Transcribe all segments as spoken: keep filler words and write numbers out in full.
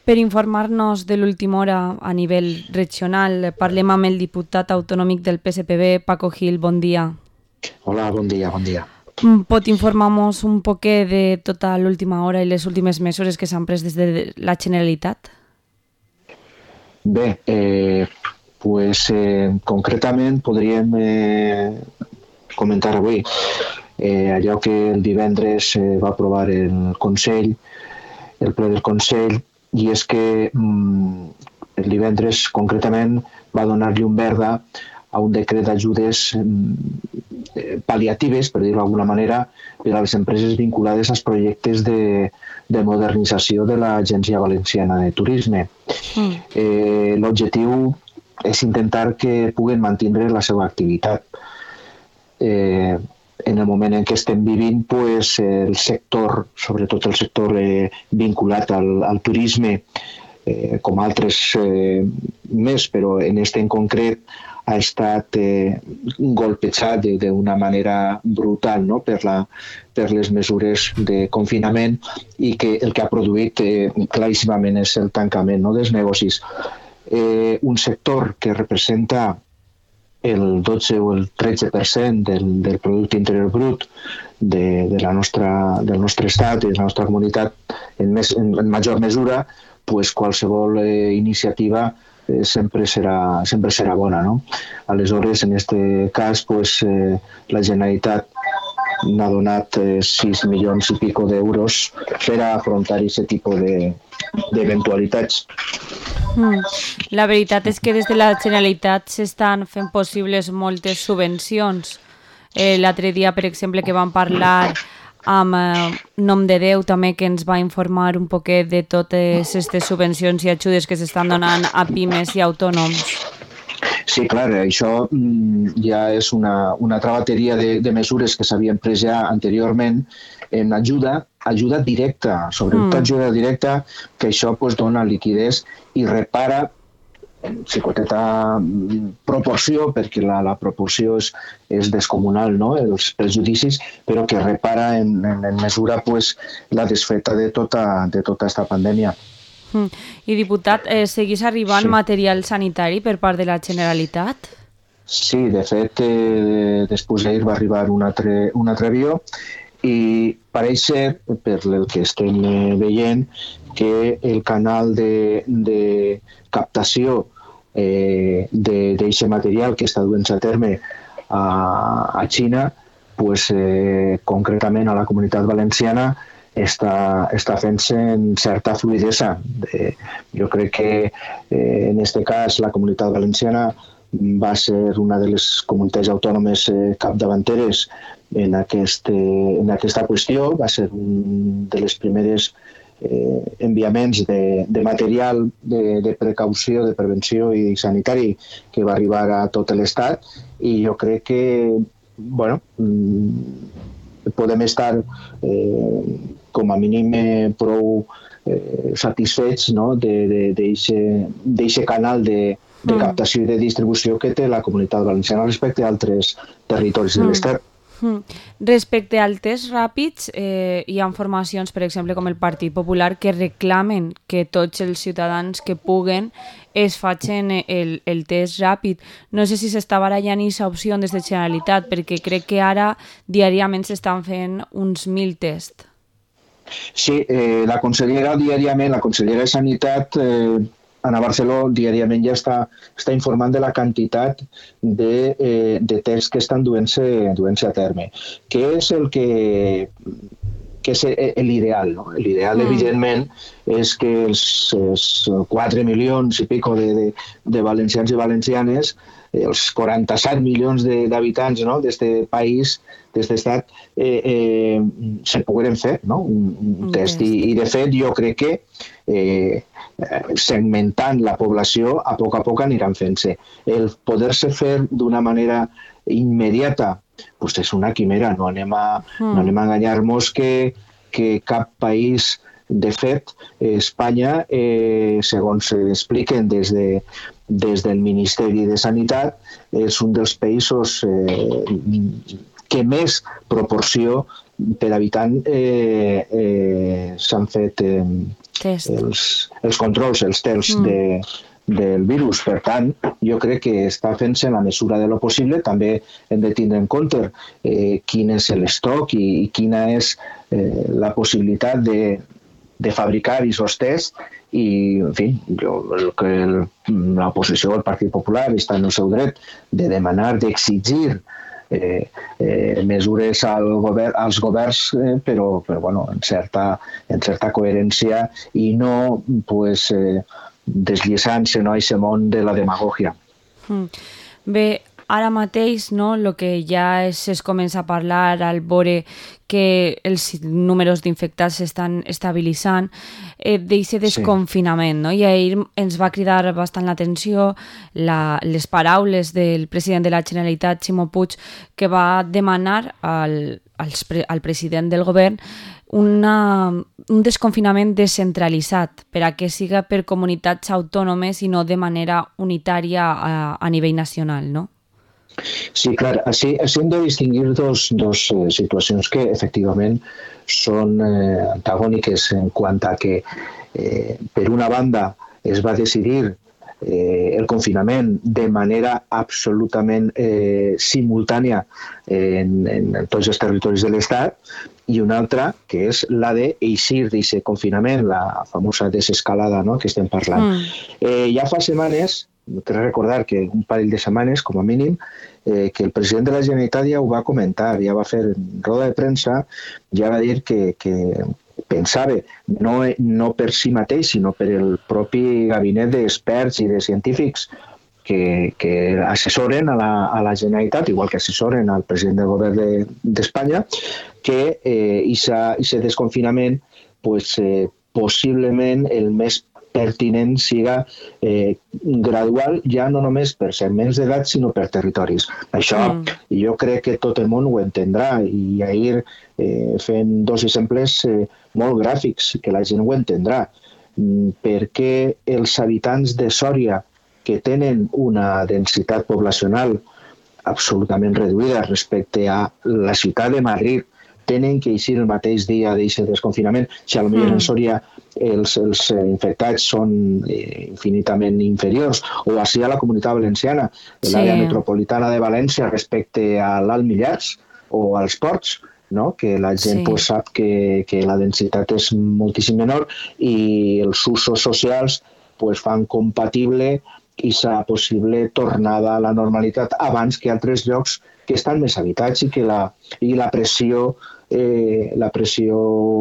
Per informar-nos de l'última hora a nivell regional, parlem amb el diputat autonòmic del P S P B, Paco Gil. Bon dia. Hola, bon dia, bon dia. Pot informar-nos un poquet de tota l'última hora i les últimes mesures que s'han pres des de la Generalitat? Bé, eh, pues, eh, concretament podríem eh, comentar avui eh, allò que el divendres eh, va aprovar el Consell, el ple del Consell, i és que mm, el divendres concretament va donar llum verda a un decret d'ajudes mm, pal·liatives, per dir-ho d'alguna manera, per a les empreses vinculades als projectes de, de modernització de l'Agència Valenciana de Turisme. Mm. Eh, l'objectiu és intentar que puguen mantenir la seva activitat. Eh, en el moment en què estem vivint, pues, el sector, sobretot el sector eh, vinculat al, al turisme, eh, com altres eh, més, però en este en concret, ha estat eh, golpejat d'una manera brutal, no? per, la, per les mesures de confinament, i que el que ha produït eh, claríssimament és el tancament, no? dels negocis. Eh, un sector que representa el dotze o el tretze per cent del, del producte interior brut de, de la nostra, del nostre estat i de la nostra comunitat en, més, en, en major mesura, pues qualsevol eh, iniciativa eh, sempre, serà, sempre serà bona, no? Aleshores, en aquest cas, pues, eh, la Generalitat n'ha donat eh, sis milions i pico d'euros per a afrontar aquest tipus de, d'eventualitats. Mm. La veritat és que des de la Generalitat s'estan fent possibles moltes subvencions. Eh, l'altre dia, per exemple, que vam parlar amb eh, Nom de Déu, també, que ens va informar un poquet de totes aquestes subvencions i ajudes que s'estan donant a pimes i autònoms. Sí, clar, això ja és una, una altra bateria de, de mesures que s'havien pres ja anteriorment en ajuda, ajuda directa, sobretot mm. ajuda directa, que això pues, dona liquiditat i repara en psicoteta proporció, perquè la, la proporció és, és descomunal, no? Els perjudicis, però que repara en, en, en mesura pues, la desfeta de tota, de tota aquesta pandèmia. Mm. I, diputat, eh, seguís arribant sí. material sanitari per part de la Generalitat? Sí, de fet, eh, després d'ahir va arribar un altre, un altre avió i pareix ser, per el que estem eh, veient, que el canal de, de captació eh, d'aquest material que està duent a terme a, a Xina, pues, eh, concretament a la Comunitat Valenciana, està, està fent-se en certa fluidesa. Eh, jo crec que eh, en aquest cas la Comunitat Valenciana va ser una de les comunitats autònomes eh, capdavanteres en, aquest, eh, en aquesta qüestió, va ser un de les primeres eh, enviaments de, de material de, de precaució, de prevenció i sanitari que va arribar a tot l'estat, i jo crec que, bueno, podem estar eh, com a mínim eh, prou eh, satisfets, no? d'aquest canal de, de captació i de distribució que té la Comunitat Valenciana respecte a altres territoris de l'estat. Mm. Respecte al test ràpids, eh, hi ha formacions, per exemple, com el Partit Popular, que reclamen que tots els ciutadans que puguen es facin el, el test ràpid. No sé si s'està barallant aquesta opció des de Generalitat, perquè crec que ara diàriament s'estan fent uns mil tests. Sí, eh, la consellera diàriament, la consellera de Sanitat, eh, Ana Barceló, diàriament ja està, està informant de la quantitat de, eh, de tests que estan duent-se duent-se a terme. Què és el que, que és l'ideal? No? L'ideal, mm. evidentment, és que els, els quatre milions i pico de, de, de valencians i valencianes, els quaranta-set milions d'habitants, no? d'aquest país, d'aquest estat, eh, eh, se pogueren fer, no? un, un test. I, I, de fet, jo crec que eh, segmentant la població, a poc a poc aniran fent-se. El poder-se fer d'una manera immediata pues és una quimera, no anem a, mm. no anem a enganyar-nos que, que cap país. De fet, Espanya, eh, segons expliquen des, de, des del Ministeri de Sanitat, és un dels països eh, que més proporció per habitant eh, eh, s'han fet eh, els, els controls, els tests mm. de, del virus. Per tant, jo crec que està fent-se en la mesura de lo possible. També hem de tindre en compte eh, quin és l'estoc i, i quina és eh, la possibilitat de, de fabricar aquests tests. I, en fi, jo, el que el, l'oposició del Partit Popular està en el seu dret de demanar, d'exigir Eh, eh, mesures al govern, als governs, eh, però, però bueno, en, certa, en certa coherència i no pues, eh, deslliçant-se no, a aquest món de la demagogia. Mm. Bé, ara mateix, no, el que ja es, es comença a parlar al veure que els números d'infectats s'estan estabilitzant, eh, d'aquest desconfinament, no? I ahir ens va cridar bastant l'atenció la, les paraules del president de la Generalitat, Ximo Puig, que va demanar al, als, al president del govern una, un desconfinament descentralitzat per a que siga per comunitats autònomes i no de manera unitària a, a nivell nacional, no? Sí, clar, així, així hem de distingir dos, dos eh, situacions que efectivament són eh, antagòniques en quant a que eh, per una banda es va decidir eh, el confinament de manera absolutament eh, simultània en, en tots els territoris de l'Estat, i una altra que és la d'eixir d'aquest confinament, la famosa desescalada, no?, que estem parlant. Mm. Eh, ja fa setmanes, cal recordar que un parell de setmanes, com a mínim, eh, que el president de la Generalitat ja ho va comentar, ja va fer en roda de premsa, ja va dir que, que pensava, no, no per si mateix, sinó per el propi gabinet d'experts i de científics que, que assessoren a la, a la Generalitat, igual que assessoren al president del govern de, d'Espanya, que aquest eh, desconfinament pues, eh, possiblement el més pertinent siga eh, gradual, ja no només per segments d'edat, sinó per territoris. Això mm. jo crec que tot el món ho entendrà, i ahir eh, fent dos exemples eh, molt gràfics, que la gent ho entendrà, mm, perquè els habitants de Sòria, que tenen una densitat poblacional absolutament reduïda respecte a la ciutat de Madrid, tenen que eixir el mateix dia d'aquest desconfinament. Si potser mm. en Sòria els, els infectats són eh, infinitament inferiors, o així a la Comunitat Valenciana, sí. l'àrea metropolitana de València respecte a l'Alt Millars o als Ports, no? Que la gent sí. pues, sap que, que la densitat és moltíssim menor i els usos socials pues, fan compatible aquesta possible tornada a la normalitat abans que altres llocs que estan més habitats i que la, i la pressió eh, la pressió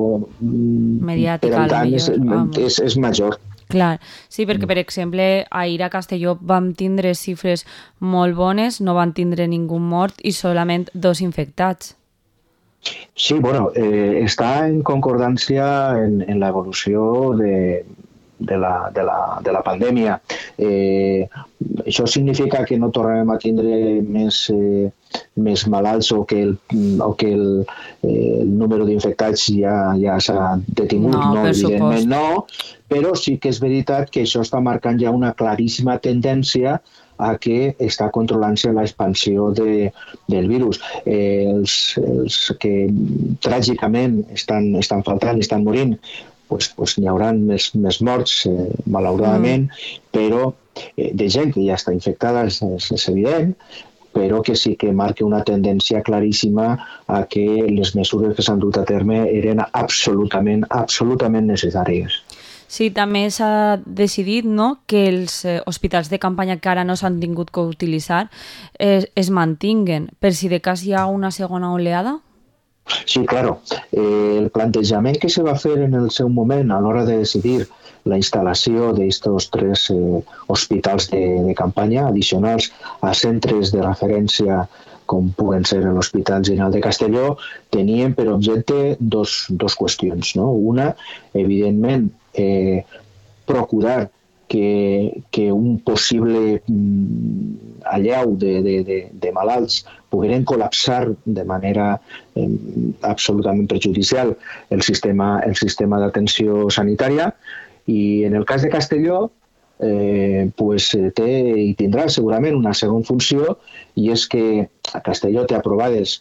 mediàtica per és, és, és major. Clar, sí, perquè per exemple ahir a Castelló vam tindre xifres molt bones, no van tindre ningú mort i solament dos infectats. Sí, bueno, eh, està en concordància en, en l'evolució de de la, de la, de la pandèmia. Eh, això significa que no tornarem a tindre més, eh, més malalts o que el, o que el, eh, el número d'infectats ja, ja s'ha detingut. No, no evidentment supost. no, però sí que és veritat que això està marcant ja una claríssima tendència a que està controlant-se l'expansió de, del virus. Eh, els, els que tràgicament estan, estan faltant, estan morint, pues, pues n'hi haurà més, més morts, eh, malauradament, mm. però eh, de gent que ja està infectada és, és evident, però que sí que marca una tendència claríssima a que les mesures que s'han dut a terme eren absolutament, absolutament necessàries. Sí, també s'ha decidit, no?, que els eh, hospitals de campanya que ara no s'han tingut que utilitzar eh, es mantinguen, per si de cas hi ha una segona oleada? Sí, claro. Eh, el plantejament que se va fer en el seu moment a l'hora de decidir la instal·lació d'aquests tres eh, hospitals de, de campanya addicionals a centres de referència com puguen ser l'Hospital General de Castelló, tenien per objecte dos, dos qüestions, no? Una, evidentment, eh, procurar que, que un possible mm, allau de, de, de, de malalts pogueren col·lapsar de manera eh, absolutament perjudicial el sistema, el sistema d'atenció sanitària, i en el cas de Castelló eh, pues, té i tindrà segurament una segona funció, i és que a Castelló té aprovades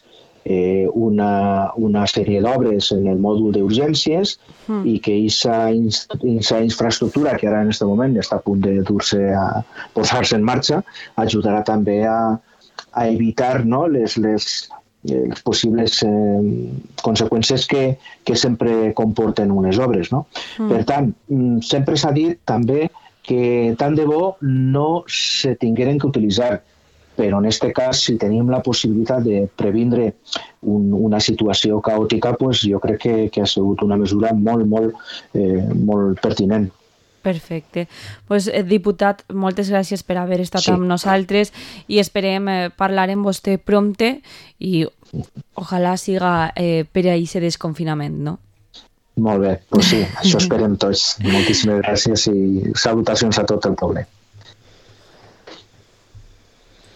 eh, una, una sèrie d'obres en el mòdul d'urgències mm. i que aquesta infraestructura, que ara en aquest moment està a punt de dur-se a posar-se en marxa, ajudarà també a, a evitar, no, les, les, les possibles eh, conseqüències que, que sempre comporten unes obres. No? Mm. Per tant, sempre s'ha dit també que tant de bo no se tingueren que utilitzar, però en aquest cas, si tenim la possibilitat de previndre un, una situació caòtica, pues jo crec que, que ha sigut una mesura molt, molt, eh, molt pertinent. Perfecte. Pues, eh, diputat, moltes gràcies per haver estat sí. amb nosaltres i esperem eh, parlar amb vostè prompte i ojalà siga eh, per a aquest desconfinament, no? Molt bé, doncs sí, això esperem tots. Moltíssimes gràcies i salutacions a tot el poble.